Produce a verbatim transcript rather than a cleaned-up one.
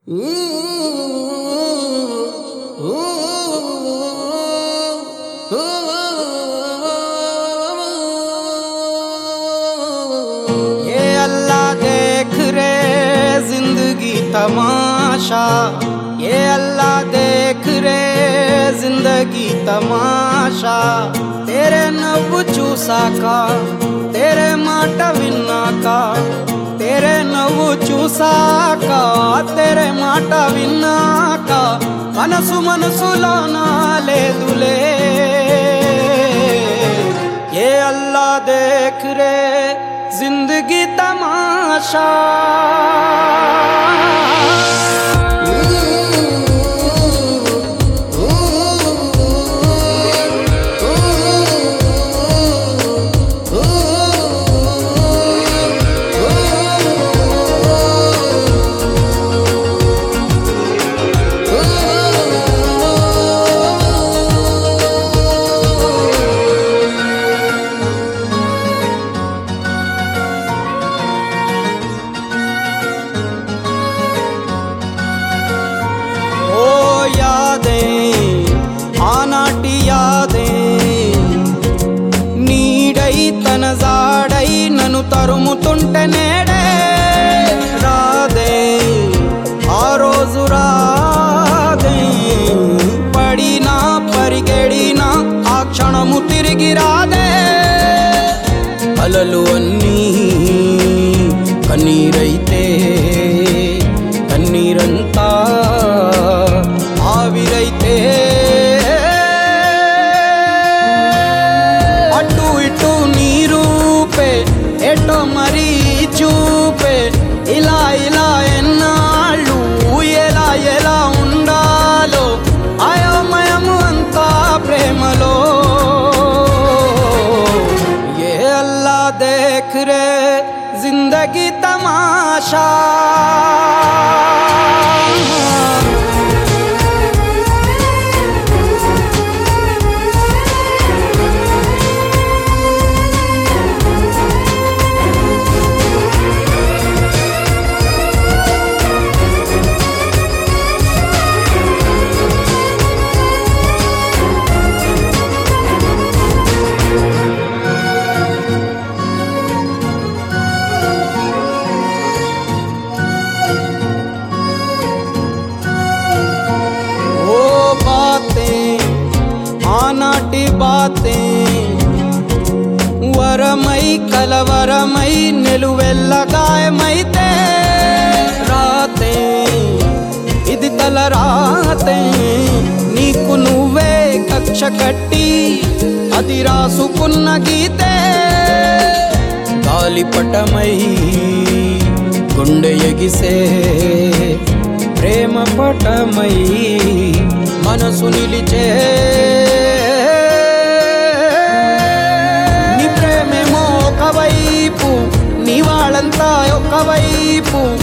ये अल्लाह देख रे जिंदगी तमाशा, ये अल्लाह देख रे जिंदगी तमाशा। तेरे नव्వు చూసాక तेरे మాట విన్నాక, तेरे నవ్వు చూసాక तेरे మాట విన్నాక మనసు మనసులోన లేదులే। ये अल्लाह देख रे जिंदगी तमाशा। ఆనాటి యాదే నీడై తన జాడై నన్ను తరుముతుంటే నేడే రాదే, ఆ రోజు రాదే। పడినా పరిగెడినా ఆ క్షణము తిరిగి రాదే। అలలు అన్నీ కన్నీరైతే కన్నీరంతా ఆవిరైతే అటు ఇటు నీరూపే ఎటో మరీ చూపే ఇలా ఇలా ఎన్నాళ్ళు ఎలా ఎలా ఉండాలో అయోమయము అంతా ప్రేమలో। ఏ అల్లా దేఖ్ రే जिंदगी तमाशा। ఆనాటి బాతే వరమై కలవరమై నిలువెల్ల గాయమైతే రాతే ఇది తల రాతే నీకు నువ్వే కక్ష కట్టి అది రాసుకున్న గీతే। గాలిపటమై గుండె ఎగిసే ప్రేమ పటమై మనసు నిలిచే నీ ప్రేమేమో ఒకవైపు నీ వాళ్ళంతా ఒకవైపు